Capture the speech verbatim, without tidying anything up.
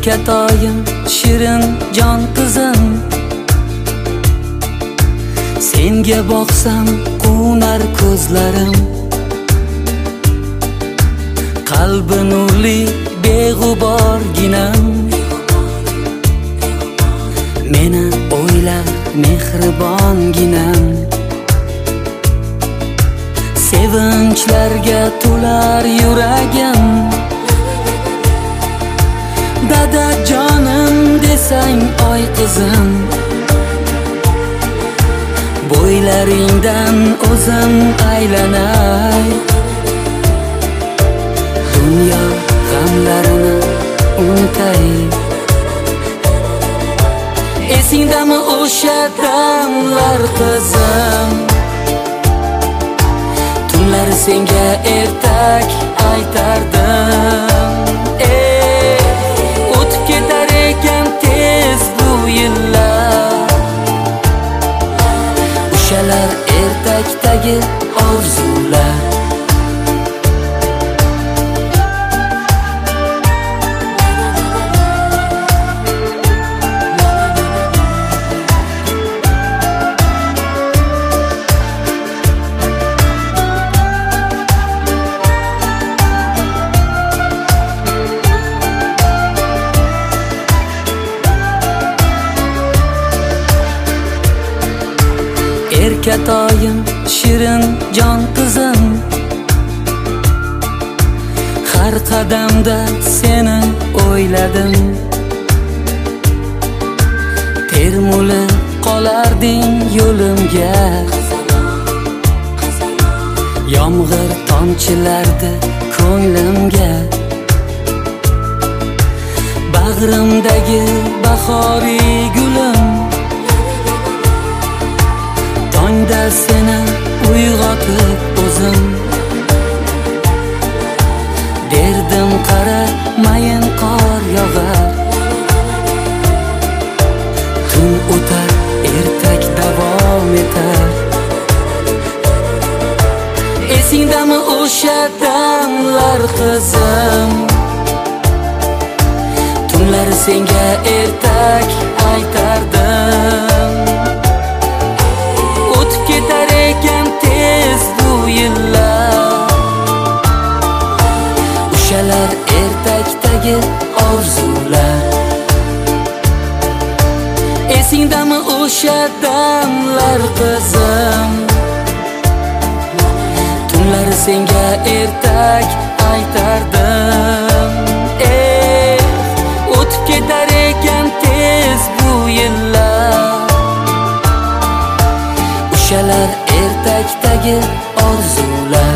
Erkatoyim shirin jon qizim, senga boqsam qo'nar ko'zlarim. Qalbi nurli beg'uborginam, meni o'ylar mehribonginam. Sevinchlarga to'lar yuragim, dada jonim desang oy qizim. Bo'ylaringdan o'zim aylanay, dunyo g'amlarini unutay. Esingdami o'sha damlar qizim, tunlar senga ertak aytardim. Ey, o'tib ketar ekan tez bu yillar, o'shalar ertakdagi orzular. Erkatoyim shirin jon qizim, har qadamda seni o'yladim. Termulib qolarding yo'limga, yomg'ir tomchilardi ko'nglimga. Bag'rimdagi bahoriy gulim, tongda seni uyg'otib o'zim derdim, qara mayin qor yog'ar. Kun o'tar, ertak davom etar. Esingdami o'sha damlar qizim, tunlar senga ertak aytardim. O'tib ketar ekan tez bu yillar, o'shalar ertakdagi orzular. Esingdami o'sha damlar qizim, tunlar senga ertak aytardim. Ey, o'tib ketar ekan tez bu yillar, o'shalar ertakdagi orzular.